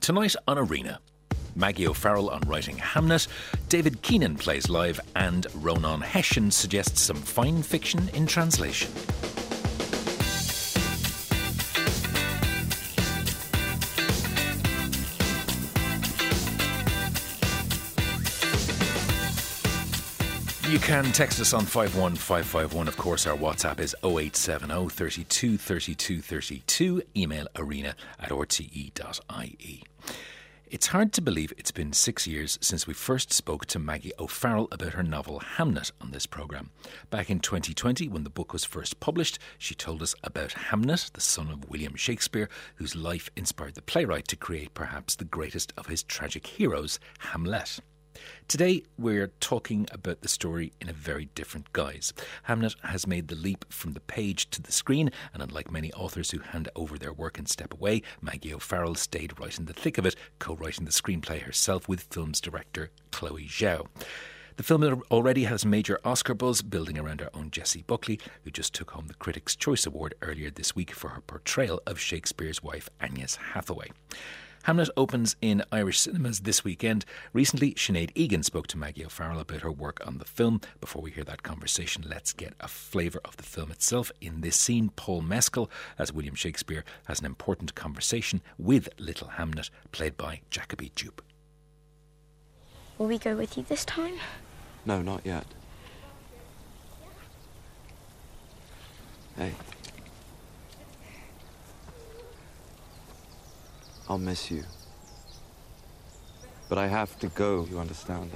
Tonight on Arena, Maggie O'Farrell on writing Hamnet, David Keenan plays live, and Ronan Hession suggests some fine fiction in translation. You can text us on 51551. Of course, our WhatsApp is 0870 32 32 32. Email arena@rte.ie. It's hard to believe it's been 6 years since we first spoke to Maggie O'Farrell about her novel Hamnet on this programme. Back in 2020, when the book was first published, she told us about Hamnet, the son of William Shakespeare, whose life inspired the playwright to create perhaps the greatest of his tragic heroes, Hamlet. Today, we're talking about the story in a very different guise. Hamnet has made the leap from the page to the screen, and unlike many authors who hand over their work and step away, Maggie O'Farrell stayed right in the thick of it, co-writing the screenplay herself with film's director Chloe Zhao. The film already has major Oscar buzz, building around our own Jessie Buckley, who just took home the Critics' Choice Award earlier this week for her portrayal of Shakespeare's wife Agnes Hathaway. Hamnet opens in Irish cinemas this weekend. Recently, Sinead Egan spoke to Maggie O'Farrell about her work on the film. Before we hear that conversation, let's get a flavour of the film itself. In this scene, Paul Mescal, as William Shakespeare, has an important conversation with little Hamnet, played by Jacoby Jupe. Will we go with you this time? No, not yet. Hey. I'll miss you. But I have to go, you understand?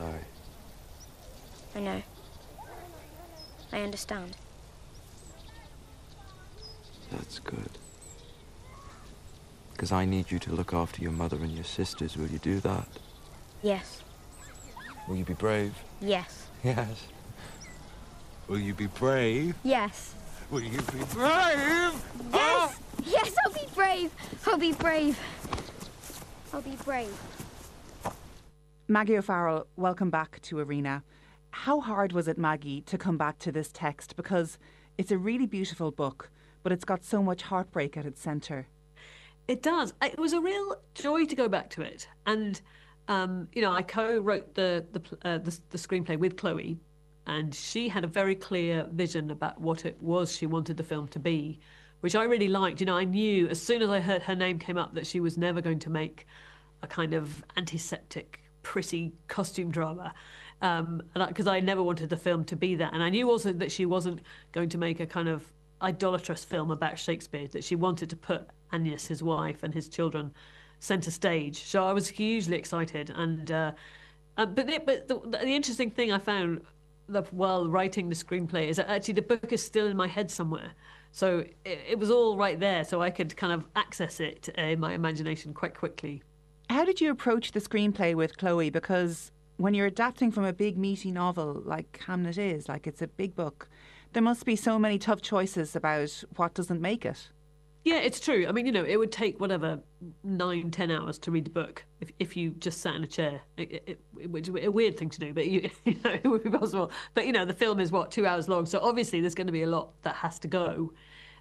I know. I understand. That's good. Because I need you to look after your mother and your sisters. Will you do that? Yes. Will you be brave? Yes. Yes. Will you be brave? Yes. Will you be brave? Yes! Ah! Yes, I'll be brave. I'll be brave. I'll be brave. Maggie O'Farrell, welcome back to Arena. How hard was it, Maggie, to come back to this text? Because it's a really beautiful book, but it's got so much heartbreak at its centre. It does. It was a real joy to go back to it. And, I co-wrote the screenplay with Chloe, and she had a very clear vision about what it was she wanted the film to be, which I really liked. I knew as soon as I heard her name came up that she was never going to make a kind of antiseptic, pretty costume drama, because I never wanted the film to be that. And I knew also that she wasn't going to make a kind of idolatrous film about Shakespeare, that she wanted to put Agnes, his wife, and his children centre stage. So I was hugely excited. And but the interesting thing I found while writing the screenplay is that actually the book is still in my head somewhere. So it was all right there, so I could kind of access it in my imagination quite quickly. How did you approach the screenplay with Chloe? Because when you're adapting from a big, meaty novel like Hamnet is, like it's a big book, there must be so many tough choices about what doesn't make it. Yeah, it's true. I mean, it would take, 9-10 hours to read the book if you just sat in a chair. Which is a weird thing to do, but it would be possible. But, the film is, 2 hours long, so obviously there's going to be a lot that has to go.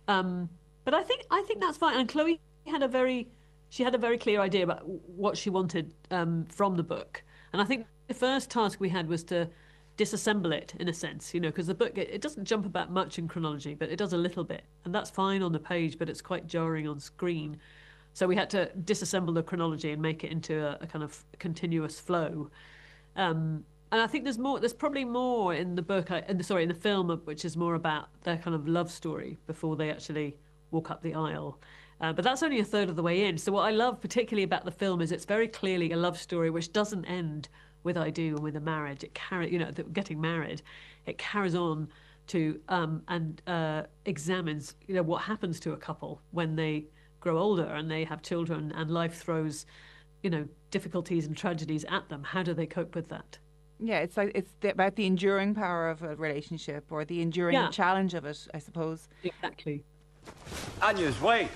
But I think that's fine. And Chloe had a very clear idea about what she wanted from the book. And I think the first task we had was to disassemble it, in a sense, because the book, it doesn't jump about much in chronology, but it does a little bit. And that's fine on the page, but it's quite jarring on screen. So we had to disassemble the chronology and make it into a kind of continuous flow. And I think there's probably more in the book, in the film, which is more about their kind of love story before they actually walk up the aisle. But that's only a third of the way in. So what I love particularly about the film is it's very clearly a love story which doesn't end with I do and with a marriage. It getting married. It carries on to and examines what happens to a couple when they grow older and they have children and life throws difficulties and tragedies at them. How do they cope with that? Yeah, it's about the enduring power of a relationship, or the enduring challenge of it, I suppose. Exactly. Agnes, wait.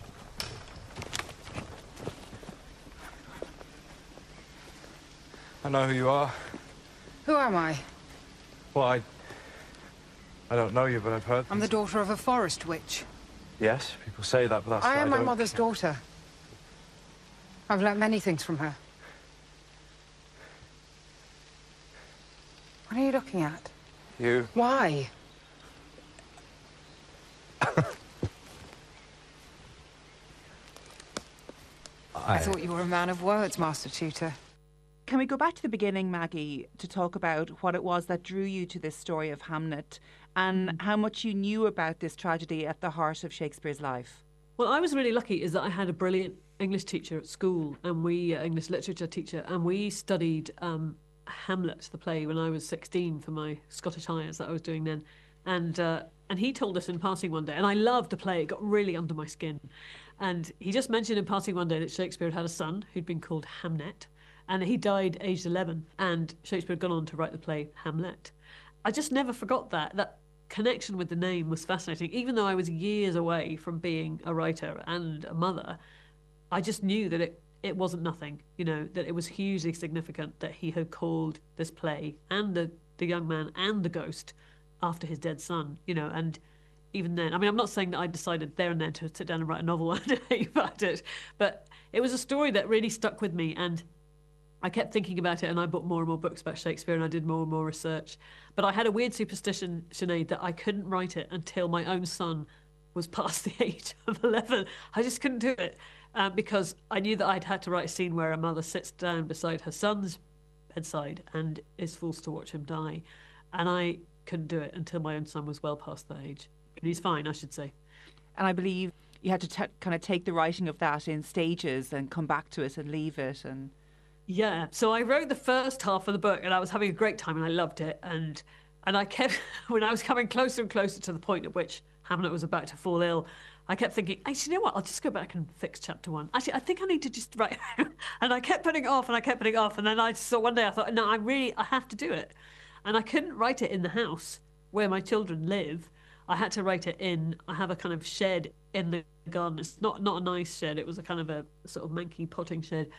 I know who you are. Who am I? Well, I don't know you, but I've heard. I'm the daughter of a forest witch. Yes, people say that, but that's. I am my mother's daughter. I've learnt many things from her. What are you looking at? You. Why? I thought you were a man of words, Master Tutor. Can we go back to the beginning, Maggie, to talk about what it was that drew you to this story of Hamnet and how much you knew about this tragedy at the heart of Shakespeare's life? Well, I was really lucky is that I had a brilliant English teacher at school, and English literature teacher, and we studied Hamlet, the play, when I was 16 for my Scottish Highers that I was doing then. And he told us in passing one day, and I loved the play, it got really under my skin. And he just mentioned in passing one day that Shakespeare had a son who'd been called Hamnet, and he died aged 11, and Shakespeare had gone on to write the play Hamlet. I just never forgot that connection with the name was fascinating. Even though I was years away from being a writer and a mother, I just knew that it wasn't nothing, that it was hugely significant that he had called this play and the young man and the ghost after his dead son, and even then, I mean, I'm not saying that I decided there and then to sit down and write a novel about it, but it was a story that really stuck with me, and I kept thinking about it, and I bought more and more books about Shakespeare, and I did more and more research. But I had a weird superstition, Sinead, that I couldn't write it until my own son was past the age of 11. I just couldn't do it because I knew that I'd had to write a scene where a mother sits down beside her son's bedside and is forced to watch him die. And I couldn't do it until my own son was well past that age. And he's fine, I should say. And I believe you had to kind of take the writing of that in stages and come back to it and leave it and... Yeah, so I wrote the first half of the book and I was having a great time and I loved it. And I kept, when I was coming closer and closer to the point at which Hamlet was about to fall ill, I kept thinking, actually, you know what, I'll just go back and fix chapter 1. Actually, I think I need to just write. And I kept putting it off and I kept putting it off. And then one day I thought, no, I have to do it. And I couldn't write it in the house where my children live. I had to write it I have a kind of shed in the garden. It's not a nice shed. It was a kind of a sort of manky potting shed.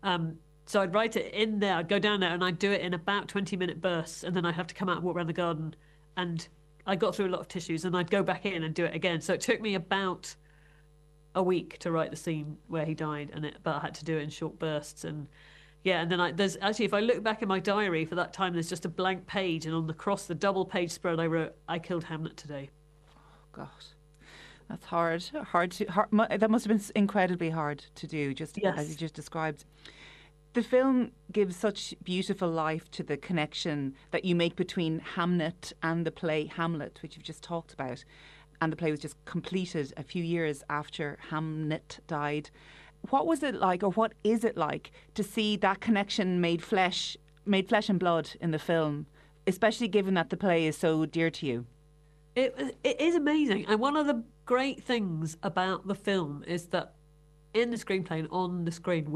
So I'd write it in there, I'd go down there and I'd do it in about 20-minute bursts, and then I'd have to come out and walk around the garden, and I got through a lot of tissues, and I'd go back in and do it again. So it took me about a week to write the scene where he died, but I had to do it in short bursts. And yeah, and then there's actually, if I look back in my diary for that time, there's just a blank page, and across the double page spread I wrote, I killed Hamlet today. Oh, God. That's hard. That must have been incredibly hard to do, just yes. As you just described. The film gives such beautiful life to the connection that you make between Hamnet and the play Hamlet, which you've just talked about. And the play was just completed a few years after Hamnet died. What was it like, or what is it like, to see that connection made flesh and blood in the film, especially given that the play is so dear to you? It is amazing. And one of the great things about the film is that in the screenplay and on the screen,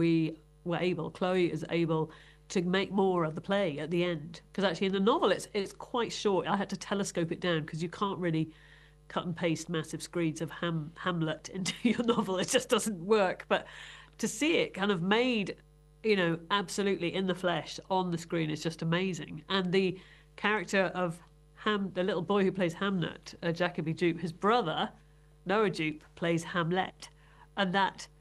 Chloe is able to make more of the play at the end. Because actually in the novel, it's quite short. I had to telescope it down because you can't really cut and paste massive screeds of Hamlet into your novel. It just doesn't work. But to see it kind of made, absolutely in the flesh on the screen is just amazing. And the character of the little boy who plays Hamnet, Jacoby Jupe, his brother, Noah Jupe, plays Hamlet. And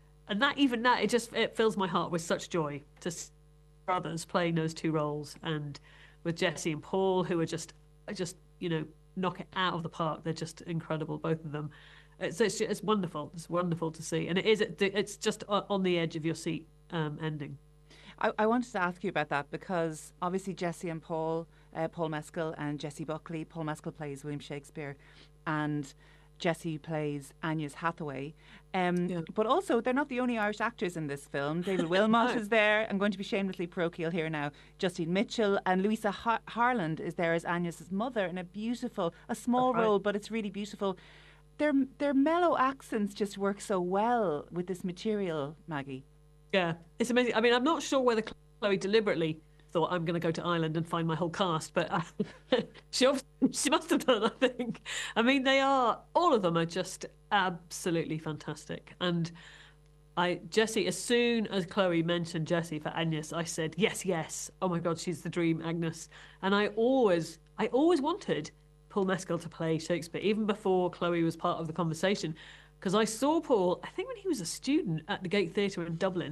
it fills my heart with such joy to see brothers playing those two roles, and with Jessie and Paul, who are just knock it out of the park. They're just incredible, both of them. It's wonderful. It's wonderful to see, and it's just on the edge of your seat ending. I wanted to ask you about that because obviously Jessie and Paul Mescal and Jessie Buckley. Paul Mescal plays William Shakespeare, and Jessie plays Agnes Hathaway. But also, they're not the only Irish actors in this film. David Wilmot is there. I'm going to be shamelessly parochial here now. Justine Mitchell and Louisa Harland is there as Agnes's mother in a small role, but it's really beautiful. Their mellow accents just work so well with this material, Maggie. Yeah, it's amazing. I mean, I'm not sure whether Chloe deliberately thought I'm going to go to Ireland and find my whole cast, but she must have done, I think. I mean, all of them are just absolutely fantastic. And Jessie, as soon as Chloe mentioned Jessie for Agnes, I said, yes. Oh my God, she's the dream Agnes. And I always wanted Paul Mescal to play Shakespeare, even before Chloe was part of the conversation, because I saw Paul, I think when he was a student at the Gate Theatre in Dublin,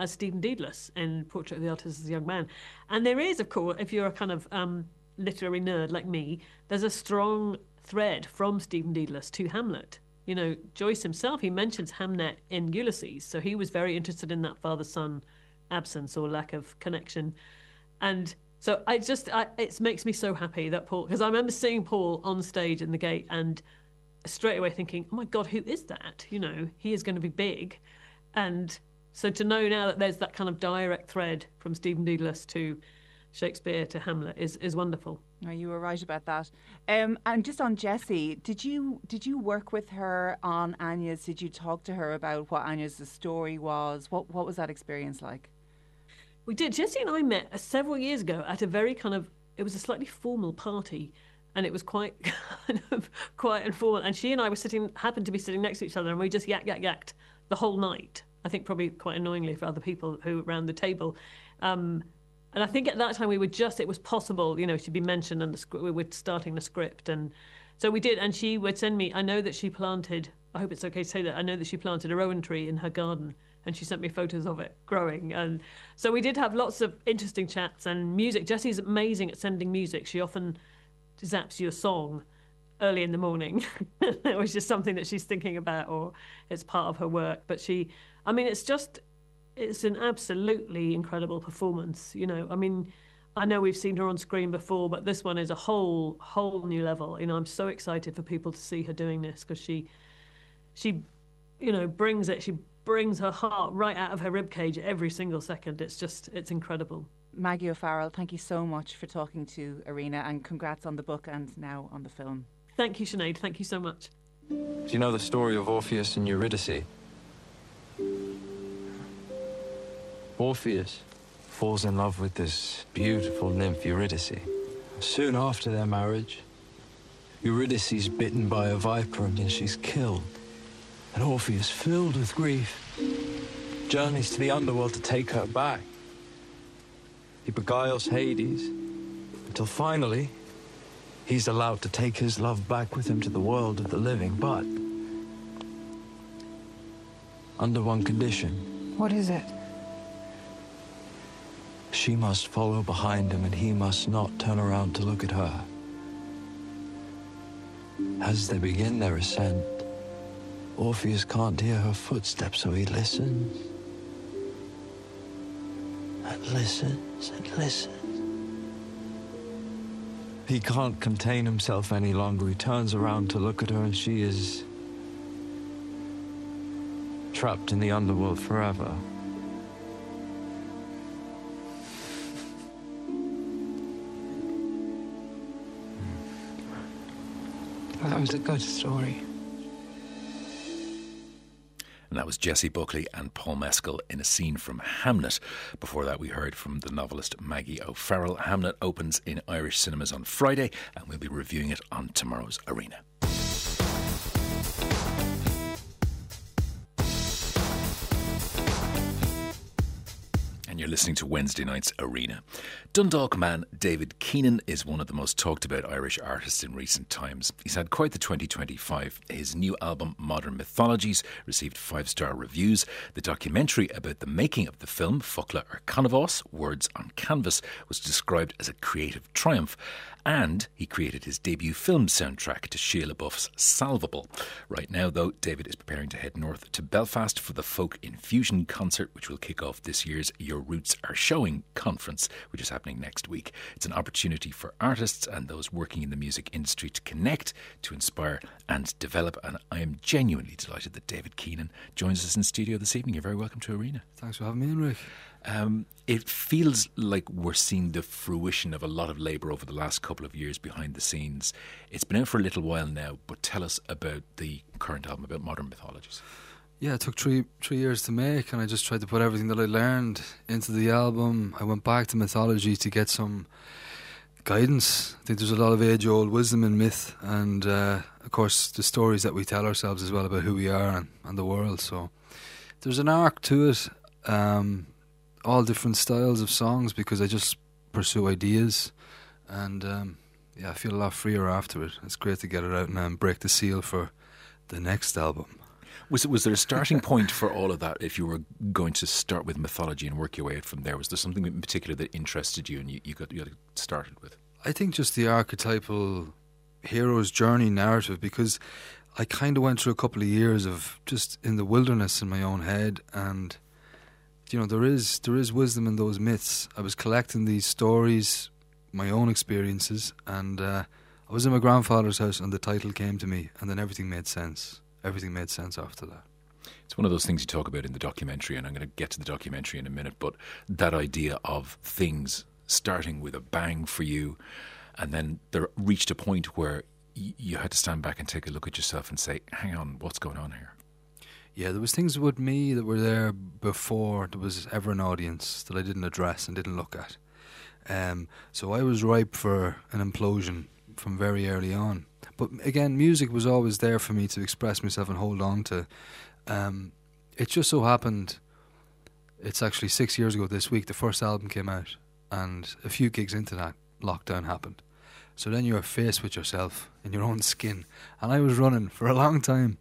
as Stephen Dedalus in Portrait of the Artist as a Young Man. And there is, of course, if you're a kind of literary nerd like me, there's a strong thread from Stephen Dedalus to Hamlet. You know, Joyce himself, he mentions Hamnet in Ulysses, so he was very interested in that father-son absence or lack of connection. And so it makes me so happy that Paul, because I remember seeing Paul on stage in the Gate and straight away thinking, oh my God, who is that? You know, he is going to be big. And so to know now that there's that kind of direct thread from Stephen Dedalus to Shakespeare to Hamlet is wonderful. No, you were right about that. And just on Jessie, did you work with her on Anya's? Did you talk to her about what Anya's story was? What was that experience like? We did. Jessie and I met several years ago at a very it was a slightly formal party, and it was quite quite informal. And she and I happened to be sitting next to each other, and we just yacked the whole night. I think probably quite annoyingly for other people who were around the table. And I think at that time it was possible, you know, she'd be mentioned and we were starting the script. And so we did. And she would send me, I know that she planted, I hope it's okay to say that, I know that she planted a rowan tree in her garden, and she sent me photos of it growing. And so we did have lots of interesting chats and music. Jessie's amazing at sending music. She often zaps you a song early in the morning. It was just something that she's thinking about, or it's part of her work. But it's an absolutely incredible performance, you know. I mean, I know we've seen her on screen before, but this one is a whole new level. You know, I'm so excited for people to see her doing this, because she, you know, brings it. She brings her heart right out of her ribcage every single second. It's incredible. Maggie O'Farrell, thank you so much for talking to Arena, and congrats on the book and now on the film. Thank you, Sinead. Thank you so much. Do you know the story of Orpheus and Eurydice? Orpheus falls in love with this beautiful nymph Eurydice. Soon after their marriage, Eurydice is bitten by a viper and she's killed. And Orpheus, filled with grief, journeys to the underworld to take her back. He beguiles Hades until finally he's allowed to take his love back with him to the world of the living, but under one condition. What is it? She must follow behind him, and he must not turn around to look at her. As they begin their ascent, Orpheus can't hear her footsteps, so he listens and listens and listens. He can't contain himself any longer. He turns around to look at her, and she is trapped in the underworld forever. That was a good story. And that was Jessie Buckley and Paul Mescal in a scene from Hamnet. Before that, we heard from the novelist Maggie O'Farrell. Hamnet opens in Irish cinemas on Friday, and we'll be reviewing it on tomorrow's Arena. And you're listening to Wednesday night's Arena. Dundalk man David Keenan is one of the most talked about Irish artists in recent times. He's had quite the 2025. His new album, Modern Mythologies, received 5-star reviews. The documentary about the making of the film, Focla ar Canavas, Words on Canvas, was described as a creative triumph. And he created his debut film soundtrack to Shia LaBeouf's Salvable. Right now, though, David is preparing to head north to Belfast for the Folk Infusion concert, which will kick off this year's Your Roots Are Showing conference, which is happening next week. It's an opportunity for artists and those working in the music industry to connect, to inspire and develop. And I am genuinely delighted that David Keenan joins us in studio this evening. You're very welcome to Arena. Thanks for having me, Enric. It feels like we're seeing the fruition of a lot of labour over the last couple of years behind the scenes. It's been out for a little while now, but tell us about the current album, about Modern Mythologies. Yeah, it took three years to make, and I just tried to put everything that I learned into the album. I went back to mythology to get some guidance. I think there's a lot of age-old wisdom in myth, and of course the stories that we tell ourselves as well about who we are and the world. So there's an arc to it. All different styles of songs, because I just pursue ideas, and I feel a lot freer after it. It's great to get it out now and break the seal for the next album. Was there a starting point for all of that? If you were going to start with mythology and work your way out from there, was there something in particular that interested you and you got started with? I think just the archetypal hero's journey narrative, because I kind of went through a couple of years of just in the wilderness in my own head, and there is wisdom in those myths. I was collecting these stories, my own experiences, and I was in my grandfather's house and the title came to me, and then everything made sense. Everything made sense after that. It's one of those things you talk about in the documentary, and I'm going to get to the documentary in a minute, but that idea of things starting with a bang for you, and then there reached a point where you had to stand back and take a look at yourself and say, hang on, what's going on here? Yeah, there was things with me that were there before there was ever an audience that I didn't address and didn't look at. So I was ripe for an implosion from very early on. But again, music was always there for me to express myself and hold on to. It just so happened, it's actually 6 years ago this week, the first album came out, and a few gigs into that, lockdown happened. So then you're faced with yourself in your own skin. And I was running for a long time.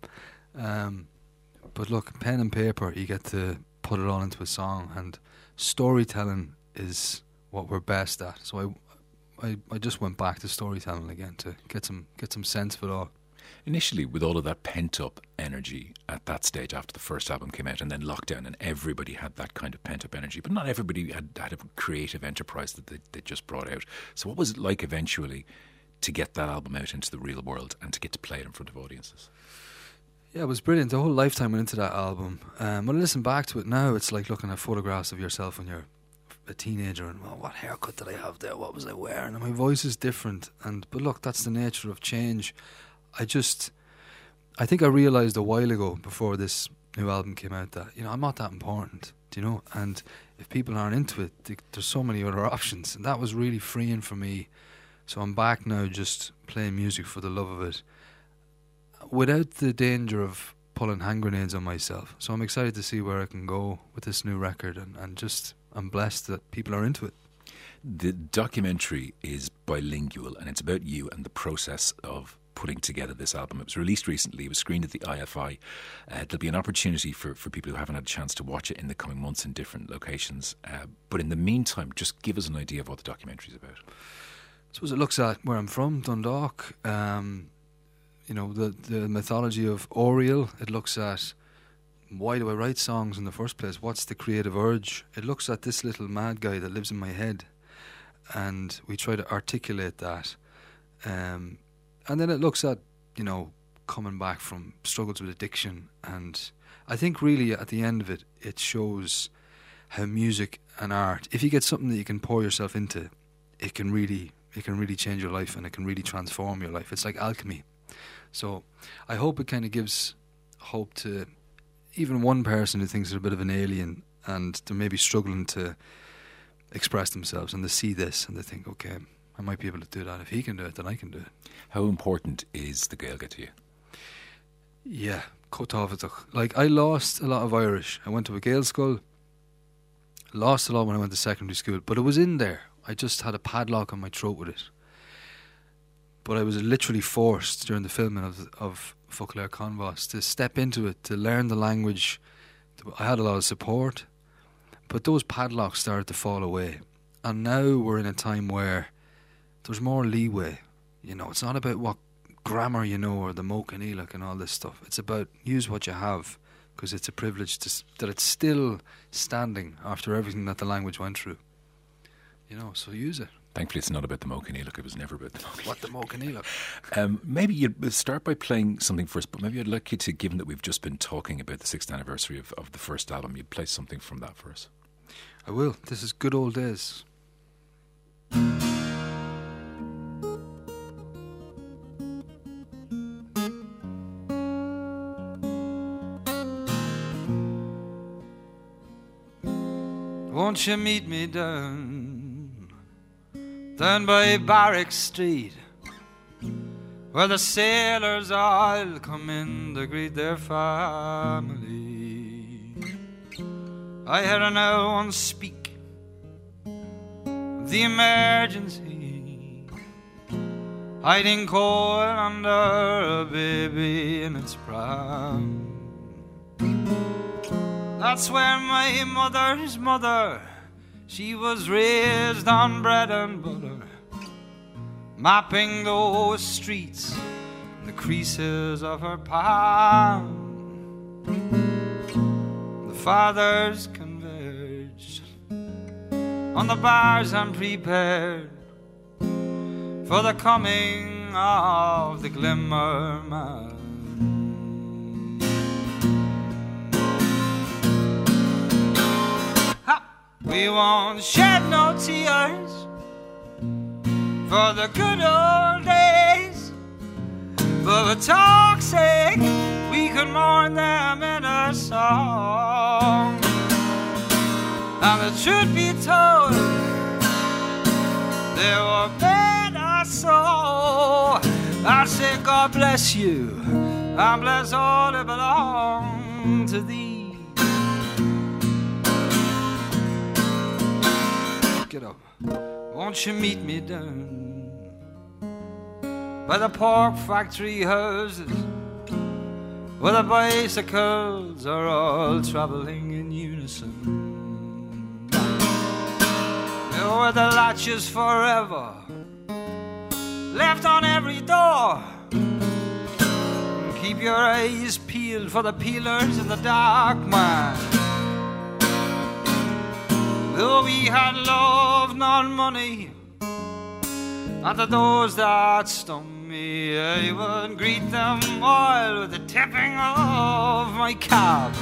But look, pen and paper, you get to put it all into a song, and storytelling is what we're best at. So I just went back to storytelling again to get some sense of it all. Initially, with all of that pent-up energy at that stage after the first album came out and then lockdown, and everybody had that kind of pent-up energy, but not everybody had a creative enterprise that they just brought out. So what was it like eventually to get that album out into the real world and to get to play it in front of audiences? Yeah, it was brilliant. The whole lifetime went into that album. When I listen back to it now, it's like looking at photographs of yourself when you're a teenager and, well, what haircut did I have there? What was I wearing? And my voice is different. But look, that's the nature of change. I think I realised a while ago, before this new album came out, that, I'm not that important, and if people aren't into it, there's so many other options, and that was really freeing for me. So I'm back now just playing music for the love of it, without the danger of pulling hand grenades on myself. So I'm excited to see where I can go with this new record, and just I'm blessed that people are into it. The documentary is bilingual, and it's about you and the process of putting together this album. It was released recently. It was screened at the IFI. There'll be an opportunity for people who haven't had a chance to watch it in the coming months in different locations. But in the meantime, just give us an idea of what the documentary is about. I suppose it looks at where I'm from, Dundalk. The mythology of Oriel. It looks at, why do I write songs in the first place? What's the creative urge? It looks at this little mad guy that lives in my head, and we try to articulate that. And then it looks at, coming back from struggles with addiction. And I think really at the end of it, it shows how music and art, if you get something that you can pour yourself into, it can really change your life, and it can really transform your life. It's like alchemy. So I hope it kind of gives hope to even one person who thinks they're a bit of an alien and they're maybe struggling to express themselves, and they see this and they think, okay, I might be able to do that. If he can do it, then I can do it. How important is the Gaeilge to you? Yeah, Cótábhachtach. Like, I lost a lot of Irish. I went to a Gael school, lost a lot when I went to secondary school, but it was in there. I just had a padlock on my throat with it. But I was literally forced during the filming of Foclair Convos to step into it, to learn the language. I had a lot of support, but those padlocks started to fall away. And now we're in a time where there's more leeway. It's not about what grammar you know or the Mocha Nílach and all this stuff. It's about use what you have, because it's a privilege that it's still standing after everything that the language went through. So use it. Thankfully, it's not about the Mocha Nílach. It was never about the Mocha Nílach. What the Mocha Nílach? Maybe you'd start by playing something first, but maybe I'd like you to, given that we've just been talking about the 6th anniversary of the first album, you'd play something from that for us. I will. This is Good Old Days. Won't you meet me down by Barrack Street, where the sailors all come in to greet their family? I heard no one speak of the emergency, hiding cold under a baby in its pram. That's where my mother's mother, she was raised on bread and butter, mapping those streets in the creases of her palm. The fathers converged on the bars and prepared for the coming of the Glimmer Man. We won't shed no tears for the good old days, but for talk's sake we can mourn them in a song. And the truth be told, they were better so. I say God bless you, and bless all that belong to thee. Get up. Won't you meet me down by the pork factory houses, where the bicycles are all travelling in unison, where the latch is forever left on every door. Keep your eyes peeled for the peelers in the dark, man. Though we had love, not money, and to those that stung me, I would greet them all with the tipping of my cap.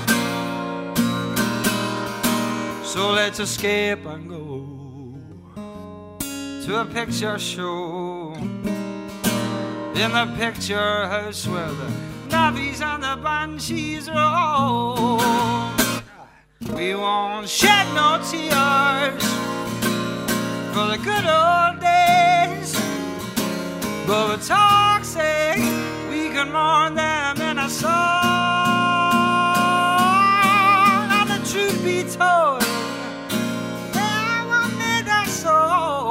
So let's escape and go to a picture show, in the picture house where the navvies and the banshees roam. We won't shed no tears for the good old days, but for talk's sake we can mourn them in a song. And the truth be told, they were made so.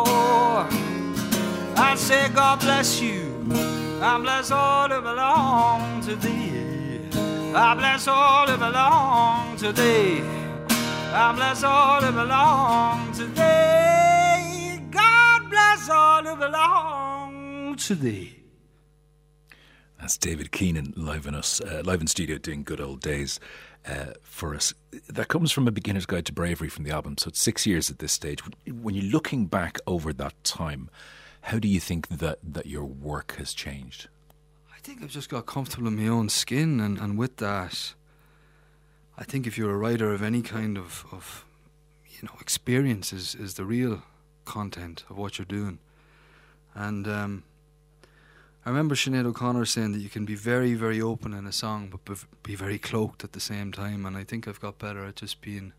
I say God bless you, and bless all that belong to thee. I bless all that belong to thee. I bless all that belong to thee. God bless all that belong to thee. That's David Keenan live in studio doing Good Old Days for us. That comes from A Beginner's Guide to Bravery from the album, so it's 6 years at this stage. When you're looking back over that time, how do you think that your work has changed? I think I've just got comfortable in my own skin, and with that, I think if you're a writer of any kind of experience is the real content of what you're doing. And I remember Sinead O'Connor saying that you can be very, very open in a song but be very cloaked at the same time, and I think I've got better at just being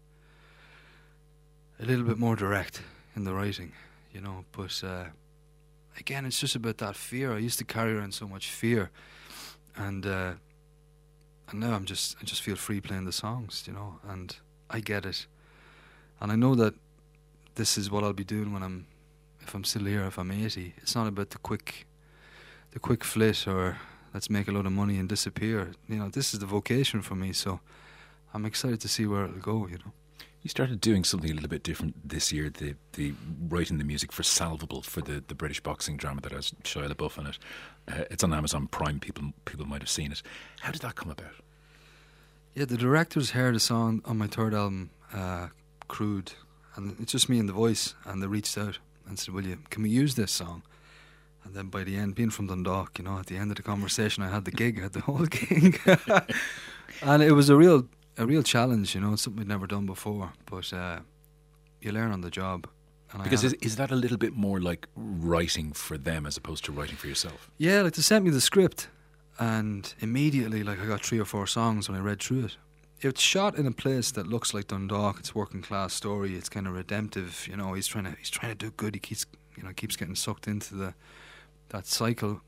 a little bit more direct in the writing, but again, it's just about that fear. I used to carry around so much fear, and now I just feel free playing the songs, and I get it. And I know that this is what I'll be doing if I'm still here, if I'm 80. It's not about the quick flit or let's make a load of money and disappear. This is the vocation for me, so I'm excited to see where it'll go, You started doing something a little bit different this year, the writing the music for Salvable, for the British boxing drama that has Shia LaBeouf in it. It's on Amazon Prime, people might have seen it. How did that come about? Yeah, the directors heard a song on my third album, Crude, and it's just me and the voice, and they reached out and said, can we use this song? And then by the end, being from Dundalk, at the end of the conversation I had the whole gig. And it was a real challenge, it's something we'd never done before, but you learn on the job. And because is that a little bit more like writing for them as opposed to writing for yourself? Yeah, they sent me the script, and immediately I got 3 or 4 songs when I read through it. It's shot in a place that looks like Dundalk. It's a working class story. It's kind of redemptive. He's trying to do good. He keeps getting sucked into that cycle.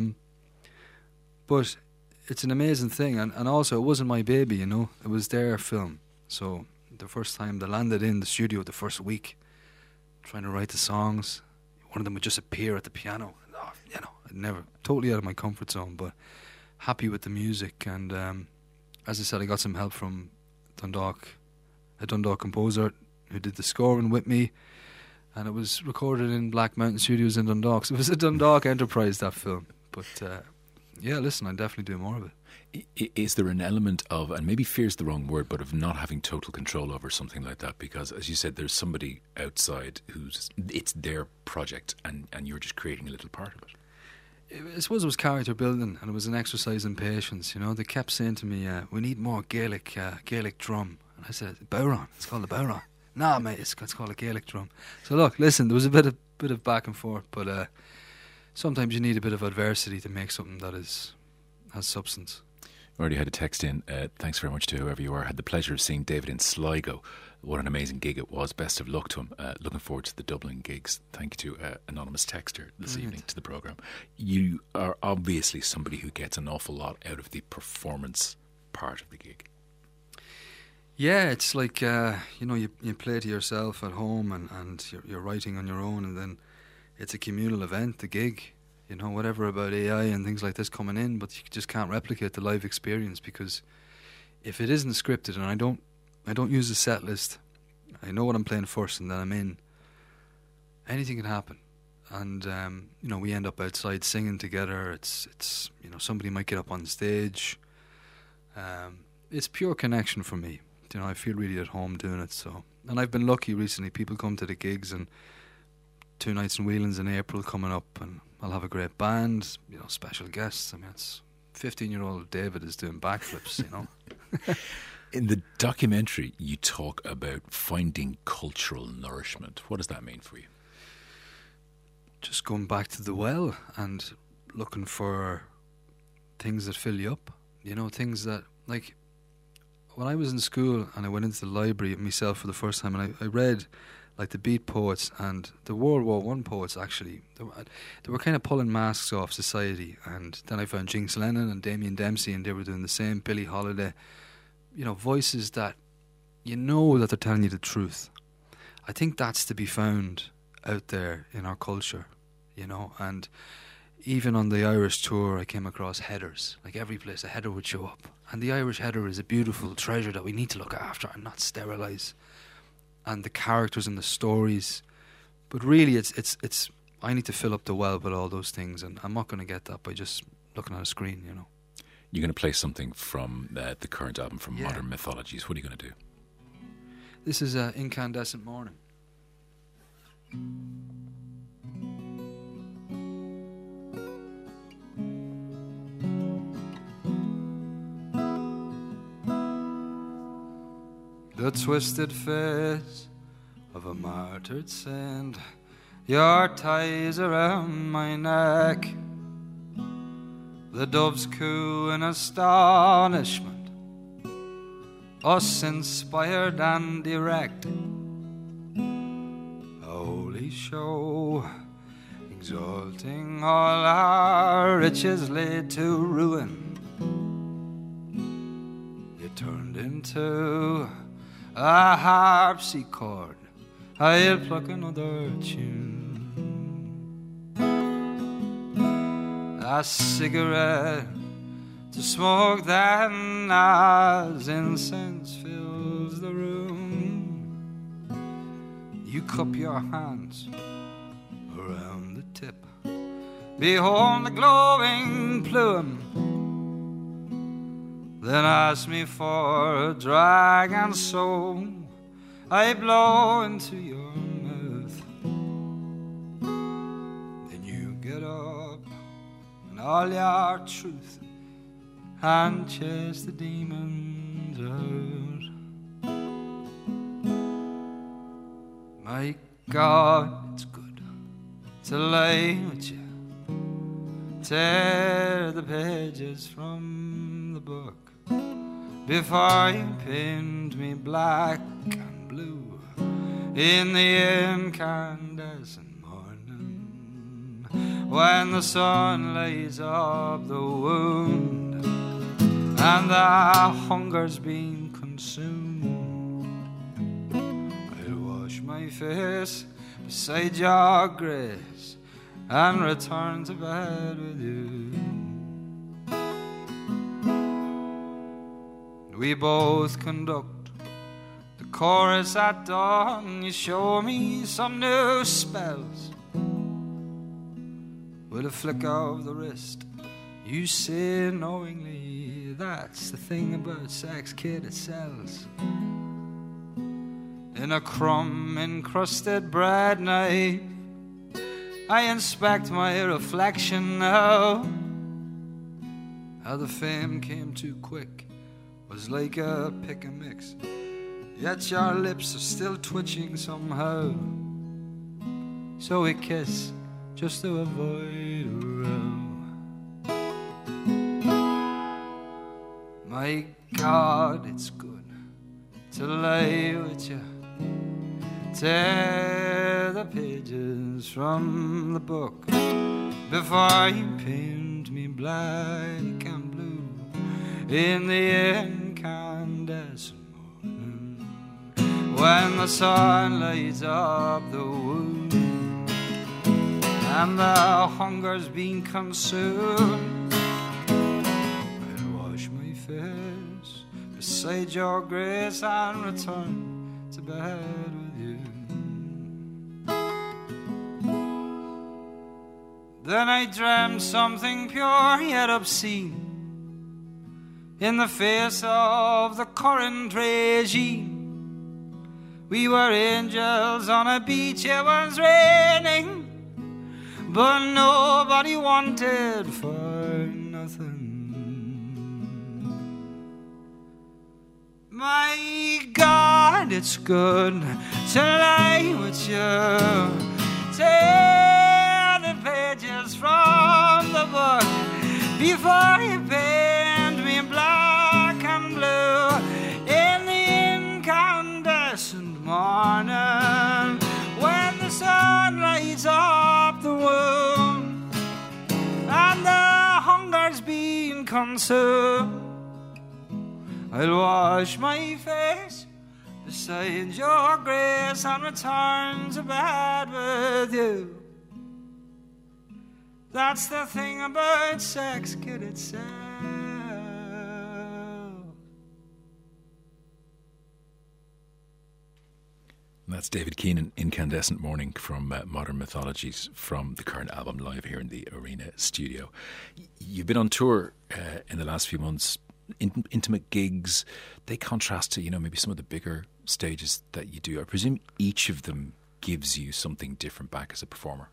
But it's an amazing thing, and also it wasn't my baby. It was their film. So the first time they landed in the studio, the first week, trying to write the songs, one of them would just appear at the piano. I'd never, totally out of my comfort zone, but happy with the music. And as I said, I got some help from Dundalk, a Dundalk composer who did the scoring with me, and it was recorded in Black Mountain Studios in Dundalk. So it was a Dundalk enterprise, that film. But yeah, listen, I'd definitely do more of it. Is there an element of, and maybe fear's the wrong word, but of not having total control over something like that? Because, as you said, there's somebody outside it's their project, and you're just creating a little part of it. I suppose it was character building, and it was an exercise in patience. You know, they kept saying to me, "We need more Gaelic drum," and I said, "Bowron. It's called a Bowron." Nah, mate, it's called a Gaelic drum. So look, listen, there was a bit of back and forth, but sometimes you need a bit of adversity to make something that has substance. Already had a text in. Thanks very much to whoever you are. Had the pleasure of seeing David in Sligo. What an amazing gig it was. Best of luck to him. Looking forward to the Dublin gigs. Thank you to anonymous texter this evening to the programme. You are obviously somebody who gets an awful lot out of the performance part of the gig. Yeah, it's like, you play to yourself at home and you're writing on your own, and then it's a communal event, the gig. You know, whatever about AI and things like this coming in, but you just can't replicate the live experience, because if it isn't scripted, and I don't use a set list, I know what I'm playing first and then I'm in, anything can happen. And, we end up outside singing together. It's somebody might get up on stage. It's pure connection for me. You know, I feel really at home doing it. So, and I've been lucky recently. People come to the gigs, and 2 nights in Whelan's in April coming up, and I'll have a great band, special guests. I mean, it's 15-year-old David is doing backflips, In the documentary, you talk about finding cultural nourishment. What does that mean for you? Just going back to the well and looking for things that fill you up. Things that, like, when I was in school and I went into the library myself for the first time, and I read like the Beat poets and the World War I poets, actually. They were kind of pulling masks off society. And then I found Jinx Lennon and Damien Dempsey, and they were doing the same. Billie Holiday. Voices that that they're telling you the truth. I think that's to be found out there in our culture, and even on the Irish tour I came across headers. Like, every place a header would show up. And the Irish header is a beautiful treasure that we need to look after and not sterilise. And the characters and the stories, but really, it's. I need to fill up the well with all those things, and I'm not going to get that by just looking at a screen. You're going to play something from the current album, from Modern Mythologies. What are you going to do? This is Incandescent Morning. The twisted face of a martyred saint, your ties around my neck, the doves coo in astonishment, us inspired and erect, a holy show, exalting all our riches laid to ruin. You turned into a harpsichord, I'll pluck another tune. A cigarette to smoke then as incense fills the room. You cup your hands around the tip, behold the glowing plume. Then ask me for a dragon's soul, I blow into your mouth. Then you get up and all your truth and chase the demons out. My God, it's good to lie with you, tear the pages from the book before you paint me black and blue in the incandescent morning, when the sun lays up the wound and the hunger's been consumed. I'll wash my face beside your grace and return to bed with you. We both conduct chorus at dawn, you show me some new spells. With a flick of the wrist, you say knowingly, that's the thing about sex, kid, it sells. In a crumb-encrusted bread knife, I inspect my reflection now. How the fame came too quick was like a pick and mix, yet your lips are still twitching somehow. So we kiss just to avoid a row. My God, it's good to lie with you. Tear the pages from the book before you paint me black and blue in the incandescent morning, when the sun lights up the wound and the hunger's been consumed. I'll wash my face beside your grace and return to bed with you. Then I dreamt something pure yet obscene in the face of the current regime. We were angels on a beach, it was raining, but nobody wanted for nothing. My God, it's good to lie with you. Tear the pages from the book before you paint me black and blue in the incandescent morning, when the sun lights up the wound and the hunger's been consumed. I'll wash my face beside your grace and return to bed with you. That's the thing about sex, kid, itself. That's David Keenan, Incandescent Morning, from Modern Mythologies, from the current album, live here in the Arena studio. You've been on tour in the last few months, intimate gigs. They contrast to, maybe some of the bigger stages that you do. I presume each of them gives you something different back as a performer.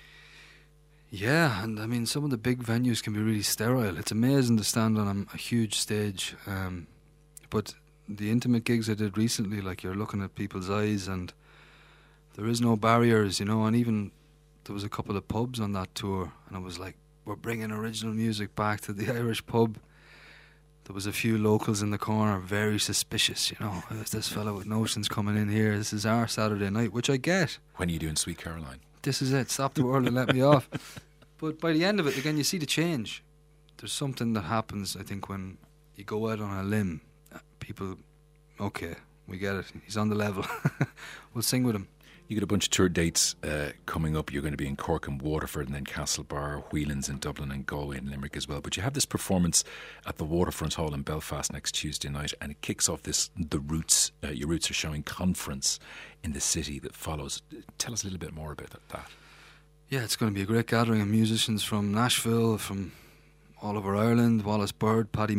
Yeah, and I mean, some of the big venues can be really sterile. It's amazing to stand on a huge stage, but the intimate gigs I did recently, like, you're looking at people's eyes and there is no barriers, and even there was a couple of pubs on that tour and I was like, we're bringing original music back to the Irish pub. There was a few locals in the corner, very suspicious, is this fellow with notions coming in here? This is our Saturday night, which I get. When are you doing Sweet Caroline? This is it, stop the world and let me off. But by the end of it, again, you see the change. There's something that happens, I think, when you go out on a limb. People, okay, we get it, he's on the level. We'll sing with him. You got a bunch of tour dates coming up. You're going to be in Cork and Waterford, and then Castlebar, Whelan's in Dublin, and Galway and Limerick as well. But you have this performance at the Waterfront Hall in Belfast next Tuesday night, and it kicks off the Roots, Your Roots Are Showing conference in the city that follows. Tell us a little bit more about that. Yeah, it's going to be a great gathering of musicians from Nashville, from all over Ireland. Wallace Bird, Paddy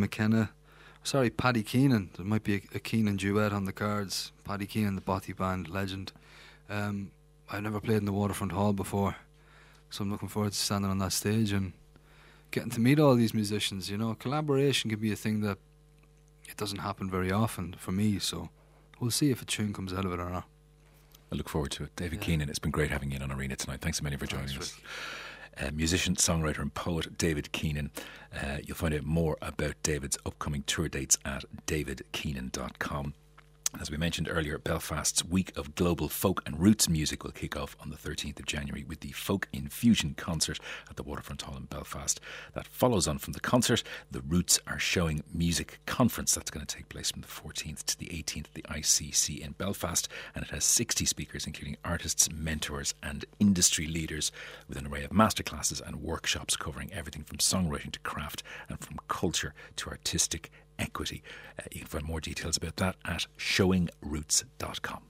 Keenan. There might be a Keenan duet on the cards. Paddy Keenan, the Bothy Band legend. I've never played in the Waterfront Hall before, so I'm looking forward to standing on that stage and getting to meet all these musicians. Collaboration can be a thing that it doesn't happen very often for me, so we'll see if a tune comes out of it or not. I look forward to it. David Keenan, it's been great having you in on Arena tonight. Thanks a million for joining us. Musician, songwriter and poet David Keenan. You'll find out more about David's upcoming tour dates at davidkeenan.com. As we mentioned earlier, Belfast's Week of Global Folk and Roots Music will kick off on the 13th of January with the Folk Infusion concert at the Waterfront Hall in Belfast. That follows on from the concert, the Roots Are Showing Music Conference. That's going to take place from the 14th to the 18th at the ICC in Belfast, and it has 60 speakers, including artists, mentors and industry leaders, with an array of masterclasses and workshops covering everything from songwriting to craft and from culture to artistic equity. You can find more details about that at showingroots.com.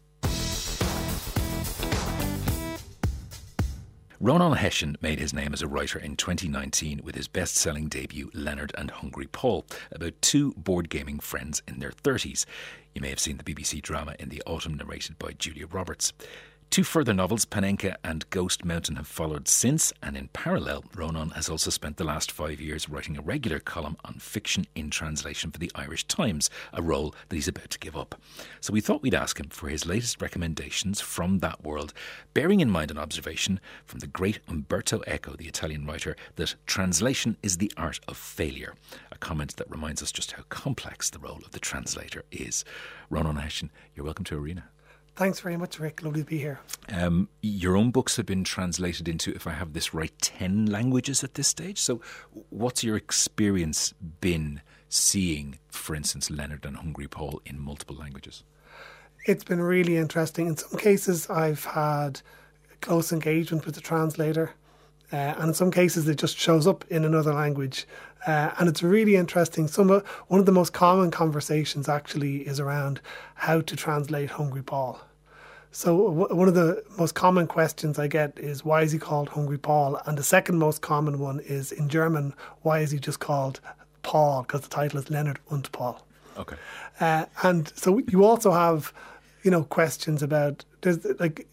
Ronan Hession made his name as a writer in 2019 with his best-selling debut Leonard and Hungry Paul, about two board gaming friends in their 30s. You may have seen the BBC drama In the Autumn, narrated by Julia Roberts. Two further novels, Panenka and Ghost Mountain, have followed since, and in parallel, Ronan has also spent the last 5 years writing a regular column on fiction in translation for the Irish Times, a role that he's about to give up. So we thought we'd ask him for his latest recommendations from that world, bearing in mind an observation from the great Umberto Eco, the Italian writer, that translation is the art of failure, a comment that reminds us just how complex the role of the translator is. Ronan Hession, you're welcome to Arena. Thanks very much, Rick. Lovely to be here. Your own books have been translated into, if I have this right, 10 languages at this stage. So what's your experience been seeing, for instance, Leonard and Hungry Paul in multiple languages? It's been really interesting. In some cases, I've had close engagement with the translator. And in some cases, it just shows up in another language. And it's really interesting. One of the most common conversations actually is around how to translate Hungry Paul. So one of the most common questions I get is, why is he called Hungry Paul? And the second most common one is, in German, why is he just called Paul? Because the title is Leonard und Paul. Okay. And so you also have, questions about, it's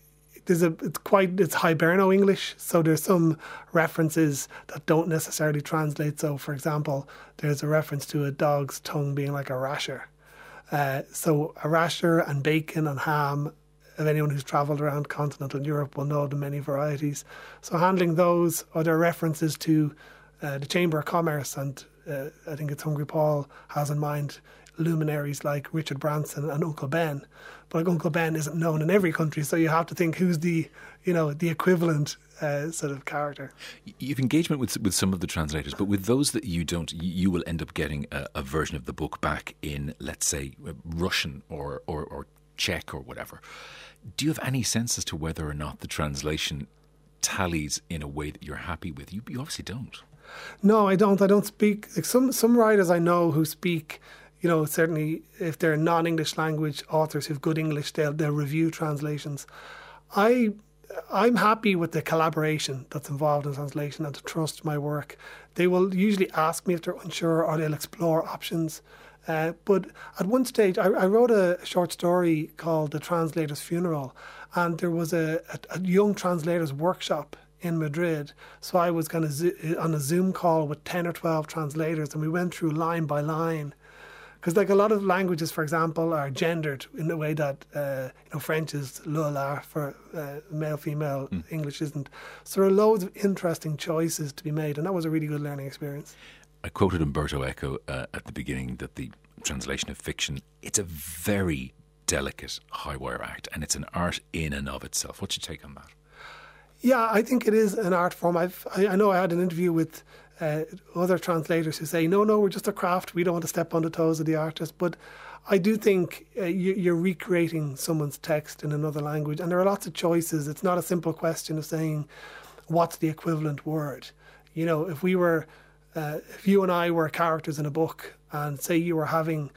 Hiberno English, so there's some references that don't necessarily translate. So, for example, there's a reference to a dog's tongue being like a rasher. So a rasher and bacon and ham, if anyone who's travelled around continental Europe will know the many varieties. So handling those, or there are references to the Chamber of Commerce, and I think it's Hungry Paul has in mind luminaries like Richard Branson and Uncle Ben. But like Uncle Ben isn't known in every country, so you have to think who's the equivalent sort of character. You've engagement with some of the translators, but with those that you don't, you will end up getting a version of the book back in, let's say, Russian or Czech or whatever. Do you have any sense as to whether or not the translation tallies in a way that you're happy with? You obviously don't. No, I don't. I don't speak. Like some writers I know who speak, certainly if they're non-English language authors who've good English, they'll review translations. I'm happy with the collaboration that's involved in translation and to trust my work. They will usually ask me if they're unsure, or they'll explore options. But at one stage, I wrote a short story called The Translator's Funeral, and there was a young translators workshop in Madrid. So I was on a Zoom call with 10 or 12 translators, and we went through line by line. Because like a lot of languages, for example, are gendered in the way that French is le, la for male, female, English isn't. So there are loads of interesting choices to be made, and that was a really good learning experience. I quoted Umberto Eco at the beginning that the translation of fiction, it's a very delicate high-wire act, and it's an art in and of itself. What's your take on that? Yeah, I think it is an art form. I know I had an interview with other translators who say, no, we're just a craft. We don't want to step on the toes of the artist. But I do think you're recreating someone's text in another language, and there are lots of choices. It's not a simple question of saying, what's the equivalent word? If you and I were characters in a book, and say you were having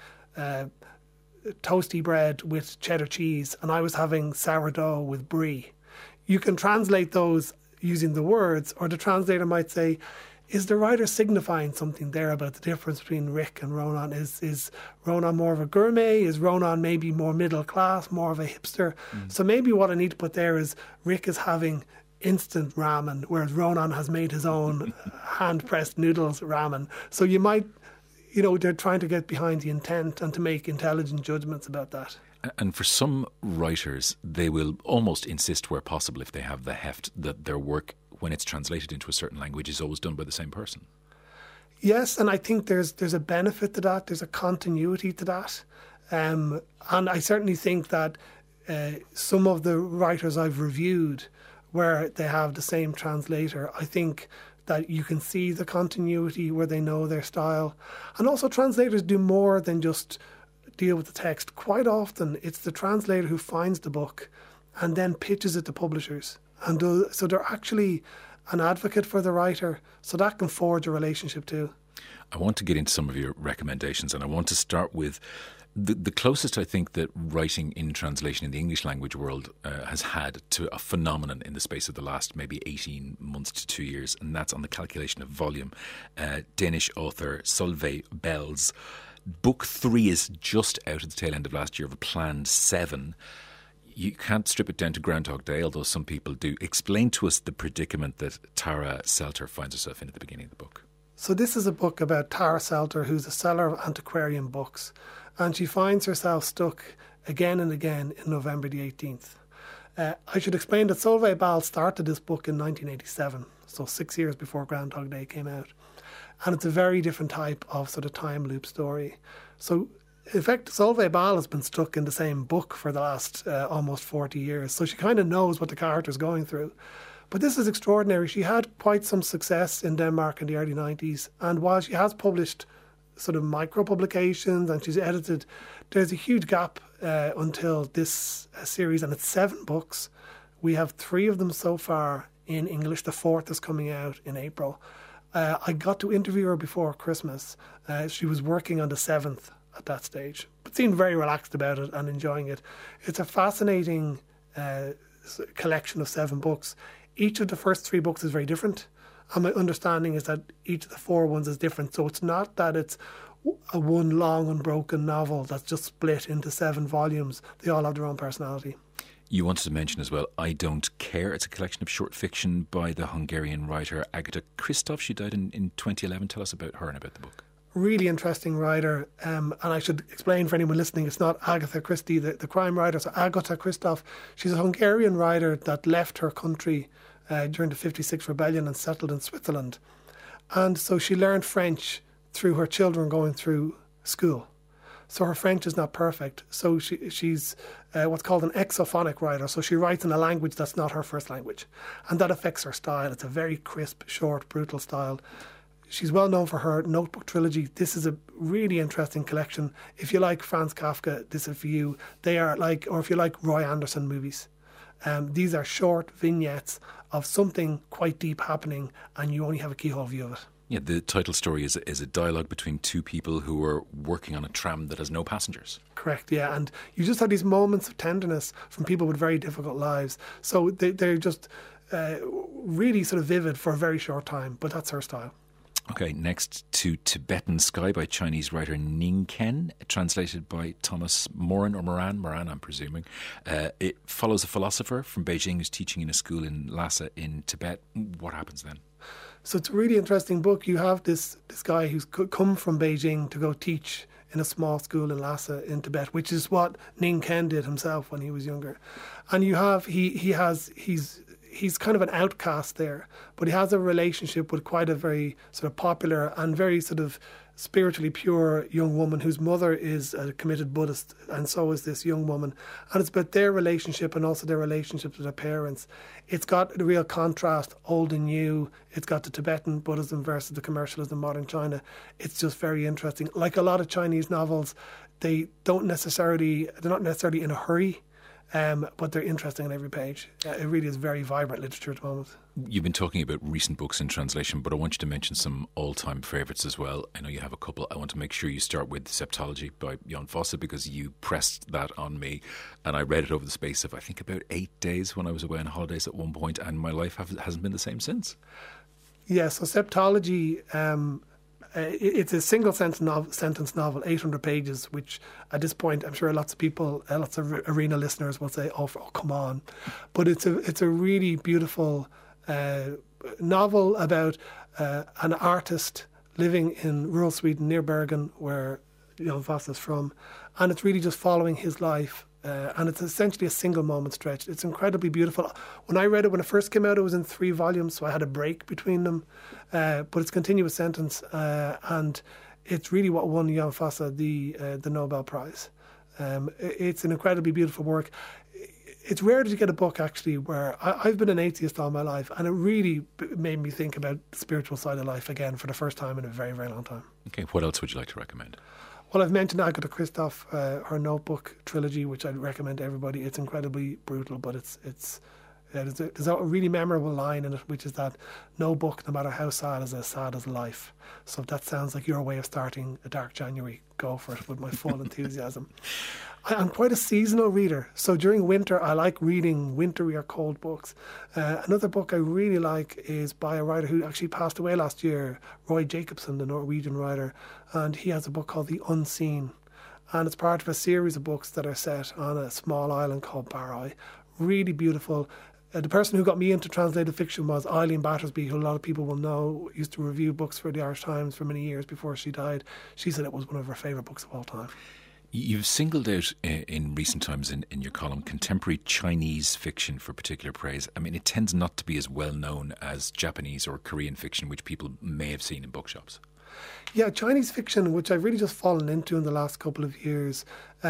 toasty bread with cheddar cheese, and I was having sourdough with brie, you can translate those using the words, or the translator might say, is the writer signifying something there about the difference between Rick and Ronan? Is Ronan more of a gourmet? Is Ronan maybe more middle class, more of a hipster? So maybe what I need to put there is Rick is having instant ramen, whereas Ronan has made his own hand-pressed noodles ramen. So you might, they're trying to get behind the intent and to make intelligent judgments about that. And for some writers, they will almost insist where possible, if they have the heft, that their work, when it's translated into a certain language, is always done by the same person. Yes, and I think there's a benefit to that. There's a continuity to that. And I certainly think that some of the writers I've reviewed where they have the same translator, I think that you can see the continuity where they know their style. And also translators do more than just deal with the text. Quite often it's the translator who finds the book and then pitches it to publishers. And so they're actually an advocate for the writer, so that can forge a relationship too. I want to get into some of your recommendations, and I want to start with the closest I think that writing in translation in the English language world has had to a phenomenon in the space of the last maybe 18 months to 2 years, and that's on the calculation of volume. Danish author Solveig Bells. Book 3 is just out at the tail end of last year of a planned 7. You can't strip it down to Groundhog Day, although some people do. Explain to us the predicament that Tara Selter finds herself in at the beginning of the book. So this is a book about Tara Selter, who's a seller of antiquarian books, and she finds herself stuck again and again in November the 18th. I should explain that Solveig Ball started this book in 1987, so 6 years before Groundhog Day came out. And it's a very different type of sort of time loop story. So, in fact, Solveig Ball has been stuck in the same book for the last almost 40 years, so she kind of knows what the character's going through. But this is extraordinary. She had quite some success in Denmark in the early 90s, and while she has published sort of micro-publications and she's edited, there's a huge gap until this series, and it's 7 books. We have 3 of them so far in English. The 4th is coming out in April. I got to interview her before Christmas. She was working on the 7th at that stage, but seemed very relaxed about it and enjoying it. It's a fascinating collection of 7 books. Each of the first 3 books is very different, and my understanding is that each of the 4 ones is different. So it's not that it's a one long unbroken novel that's just split into 7 volumes. They all have their own personality. You wanted to mention as well, I Don't Care. It's a collection of short fiction by the Hungarian writer Agatha Christoph. She died in 2011. Tell us about her and about the book. Really interesting writer, and I should explain for anyone listening, it's not Agatha Christie, the crime writer, so Agatha Christoph. She's a Hungarian writer that left her country during the 56 rebellion and settled in Switzerland. And so she learned French through her children going through school. So her French is not perfect. So she's what's called an exophonic writer. So she writes in a language that's not her first language. And that affects her style. It's a very crisp, short, brutal style. She's well known for her Notebook trilogy. This is a really interesting collection. If you like Franz Kafka, this is for you. They are like, or if you like Roy Andersson movies. These are short vignettes of something quite deep happening, and you only have a keyhole view of it. Yeah, the title story is a dialogue between 2 people who are working on a tram that has no passengers. Correct, yeah. And you just have these moments of tenderness from people with very difficult lives. So they're just really sort of vivid for a very short time, but that's her style. Okay, next to Tibetan Sky by Chinese writer Ning Ken, translated by Thomas Moran, or Moran, I'm presuming. It follows a philosopher from Beijing who's teaching in a school in Lhasa in Tibet. What happens then? So it's a really interesting book. You have this guy who's come from Beijing to go teach in a small school in Lhasa in Tibet, which is what Ning Ken did himself when he was younger. And you have he's kind of an outcast there, but he has a relationship with quite a very sort of popular and very sort of spiritually pure young woman whose mother is a committed Buddhist, and so is this young woman. And it's about their relationship and also their relationship with their parents. It's got a real contrast, old and new. It's got the Tibetan Buddhism versus the commercialism of modern China. It's just very interesting. Like a lot of Chinese novels, they're not necessarily in a hurry. But they're interesting on every page. It really is very vibrant literature at the moment. You've been talking about recent books in translation, but I want you to mention some all-time favourites as well. I know you have a couple. I want to make sure you start with Septology by Jan Fosse, because you pressed that on me, and I read it over the space of, I think, about 8 days when I was away on holidays at one point, and my life hasn't been the same since. Yeah, so Septology... it's a single sentence novel, 800 pages, which at this point I'm sure lots of Arena listeners will say, oh come on. But it's a really beautiful novel about an artist living in rural Sweden near Bergen, where Jan Fosse is from, and it's really just following his life. And it's essentially a single moment stretch. It's incredibly beautiful. When I read it, when it first came out, it was in 3 volumes, so I had a break between them. But it's a continuous sentence, and it's really what won Jan Fosse the Nobel Prize. It's an incredibly beautiful work. It's rare to get a book, actually, where I've been an atheist all my life, and it really made me think about the spiritual side of life again for the first time in a very, very long time. Okay, what else would you like to recommend? Well, I've mentioned Agatha Christoph, her Notebook trilogy, which I'd recommend to everybody. It's incredibly brutal, but it's There's a really memorable line in it, which is that no book, no matter how sad, is as sad as life. So if that sounds like your way of starting a dark January, go for it with my full enthusiasm. I'm quite a seasonal reader. So during winter, I like reading wintry or cold books. Another book I really like is by a writer who actually passed away last year, Roy Jacobson, the Norwegian writer. And he has a book called The Unseen. And it's part of a series of books that are set on a small island called Barroy. Really beautiful. The person who got me into translated fiction was Eileen Battersby, who a lot of people will know, used to review books for the Irish Times for many years before she died. She said it was one of her favourite books of all time. You've singled out in recent times in your column contemporary Chinese fiction for particular praise. I mean, it tends not to be as well known as Japanese or Korean fiction, which people may have seen in bookshops. Yeah, Chinese fiction, which I've really just fallen into in the last couple of years,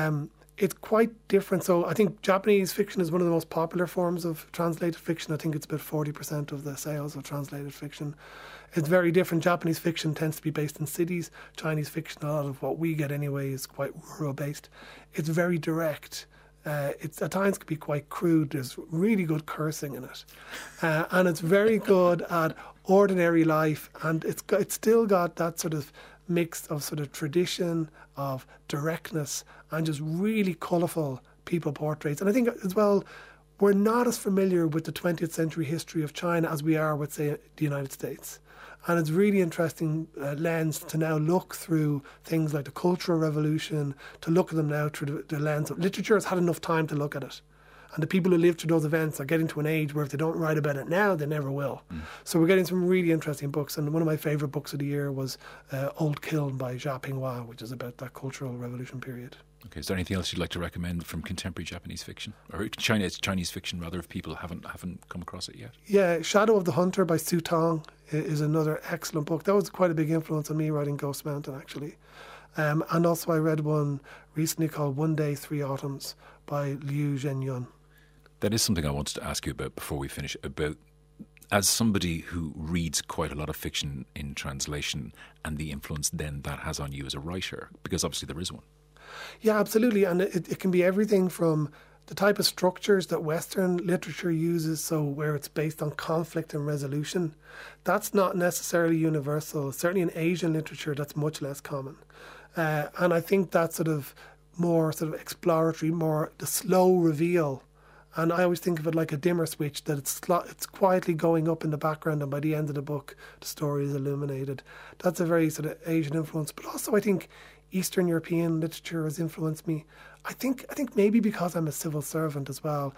it's quite different. So I think Japanese fiction is one of the most popular forms of translated fiction. I think it's about 40% of the sales of translated fiction. It's very different. Japanese fiction tends to be based in cities. Chinese fiction, a lot of what we get anyway, is quite rural based. It's very direct. It's at times can be quite crude. There's really good cursing in it, and it's very good at ordinary life. And it's still got that sort of mix of sort of tradition, of directness, and just really colourful people portraits. And I think as well, we're not as familiar with the 20th century history of China as we are with, say, the United States. And it's really interesting lens to now look through things like the Cultural Revolution, to look at them now through the lens of literature has had enough time to look at it. And the people who lived through those events are getting to an age where if they don't write about it now, they never will. So we're getting some really interesting books. And one of my favourite books of the year was Old Kiln by Xia Pinghua, which is about that Cultural Revolution period. Okay, is there anything else you'd like to recommend from contemporary Japanese fiction? Or Chinese fiction, rather, if people haven't come across it yet? Yeah, Shadow of the Hunter by Su Tong is another excellent book. That was quite a big influence on me writing Ghost Mountain, actually. And also I read one recently called One Day, Three Autumns by Liu Zhenyun. That is something I wanted to ask you about before we finish, about as somebody who reads quite a lot of fiction in translation and the influence then that has on you as a writer, because obviously there is one. Yeah, absolutely. And it can be everything from the type of structures that Western literature uses, so where it's based on conflict and resolution. That's not necessarily universal. Certainly in Asian literature, that's much less common. And I think that sort of more sort of exploratory, more the slow reveal. And I always think of it like a dimmer switch, that it's quietly going up in the background, and by the end of the book, the story is illuminated. That's a very sort of Asian influence. But also I think Eastern European literature has influenced me. I think maybe because I'm a civil servant as well.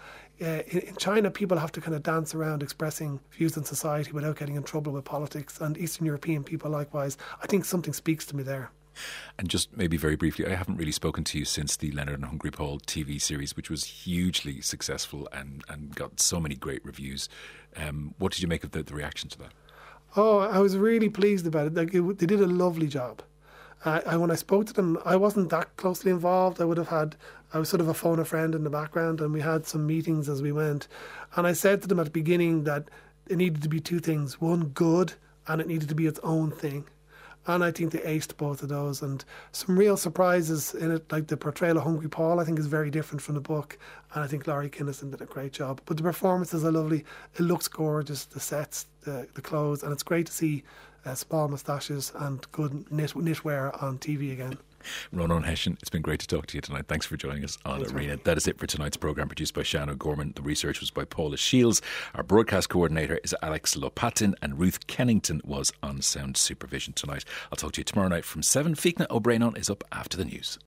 In China, people have to kind of dance around expressing views in society without getting in trouble with politics. And Eastern European people likewise. I think something speaks to me there. And just maybe very briefly, I haven't really spoken to you since the Leonard and Hungry Paul TV series, which was hugely successful and got so many great reviews. What did you make of the reaction to that? Oh, I was really pleased about it. They did a lovely job. When I spoke to them, I wasn't that closely involved. I was sort of a phone a friend in the background, and we had some meetings as we went. And I said to them at the beginning that it needed to be two things. One, good, and it needed to be its own thing. And I think they aced both of those, and some real surprises in it, like the portrayal of Hungry Paul, I think is very different from the book, and I think Laurie Kinnison did a great job. But the performances are lovely. It looks gorgeous, the sets, the clothes, and it's great to see small moustaches and good knitwear on TV again. Ronan Hession, it's been great to talk to you tonight. Thanks for joining us on Arena. That is it for tonight's programme, produced by Shannon O'Gorman. The research was by Paula Shields. Our broadcast coordinator is Alex Lopatin, and Ruth Kennington was on sound supervision tonight. I'll talk to you tomorrow night from 7. Fiachna O'Brien is up after the news.